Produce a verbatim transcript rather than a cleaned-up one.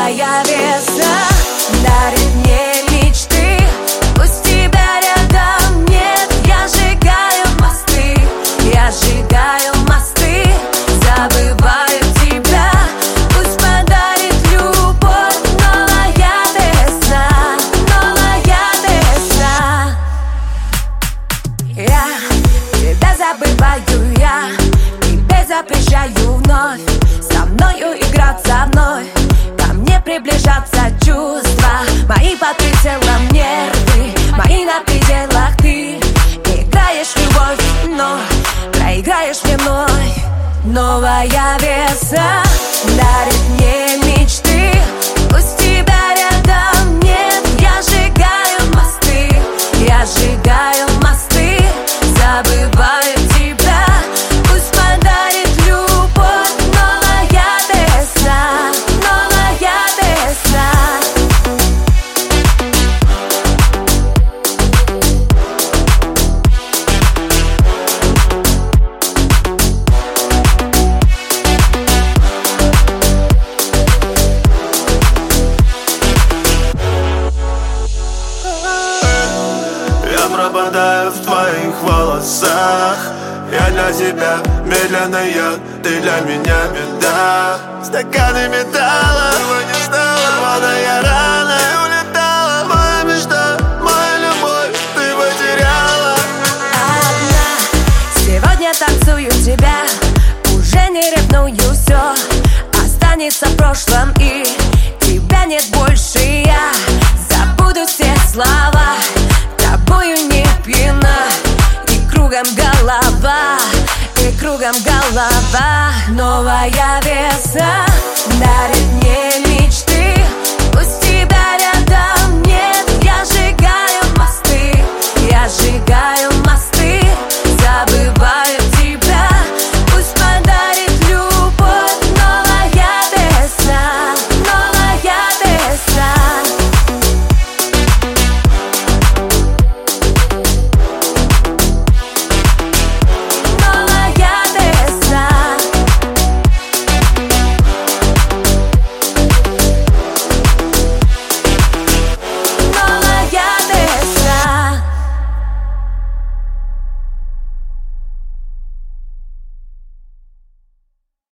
Новая весна дарит мне мечты. Пусть тебя рядом нет, я сжигаю мосты, я сжигаю мосты, забываю тебя. Пусть подарит любовь новая весна, новая весна. Я тебя забываю, я тебе запрещаю вновь со мною играться вновь, ко мне приближаться чувства. Мои под прицелом нервы, мои на пределах. Ты играешь в любовь, но проиграешь мне вновь. Новая весна дарит мне мечты. Пусть тебя рядом нет, я сжигаю мосты, я сжигаю мосты, забываю тебя. Пусть подарит любовь новая весна, новая весна. Я пропадаю в твоих волосах. Я для тебя медленный яд, ты для меня беда. Стаканы металла, его не стало, рваная рана. Ты улетала, моя мечта, моя любовь, ты потеряла. Одна, сегодня танцую тебя, уже не ревную, все останется в прошлом, и тебя нет больше. Я забуду все слова, тобою не пьяна, и кругом голова, и кругом голова. Новая весна дарит мне